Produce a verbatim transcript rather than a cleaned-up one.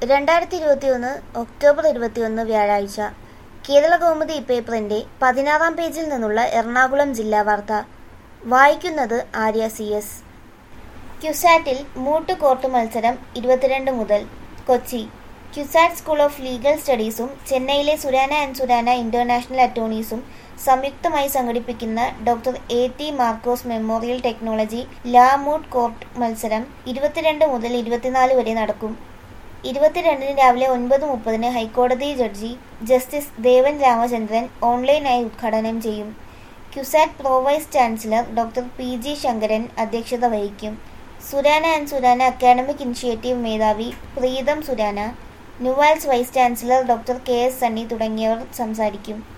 രണ്ടായിരത്തി ഇരുപത്തിയൊന്ന് ഒക്ടോബർ ഇരുപത്തിയൊന്ന് വ്യാഴാഴ്ച കേരളകൗമുദി പേപ്പറിന്റെ പതിനാറാം പേജിൽ നിന്നുള്ള എറണാകുളം ജില്ലാ വാർത്ത. വായിക്കുന്നത് ആര്യ സി എസ്. ക്യുസാറ്റിൽ മൂട്ട് കോർട്ട് മത്സരം ഇരുപത്തിരണ്ട് മുതൽ. Kochi CUSAT school of legal സ്റ്റഡീസും ചെന്നൈയിലെ സുരാന ആൻഡ് സുരാന ഇന്റർനാഷണൽ അറ്റോർണീസും സംയുക്തമായി സംഘടിപ്പിക്കുന്ന doctor A T Markose memorial technology law moot court മത്സരം ഇരുപത്തിരണ്ട് മുതൽ ഇരുപത്തിനാല് വരെ നടക്കും. ഇരുപത്തിരണ്ടിന് രാവിലെ ഒൻപത് മുപ്പതിന് ഹൈക്കോടതി ജഡ്ജി ജസ്റ്റിസ് ദേവൻ രാമചന്ദ്രൻ ഓൺലൈനായി ഉദ്ഘാടനം ചെയ്യും. CUSAT pro vice chancellor doctor P G Sankaran അധ്യക്ഷത വഹിക്കും. Surana and Surana academic initiative മേധാവി Preetham Surana, NUALS vice chancellor doctor K S Sunny തുടങ്ങിയവർ സംസാരിക്കും.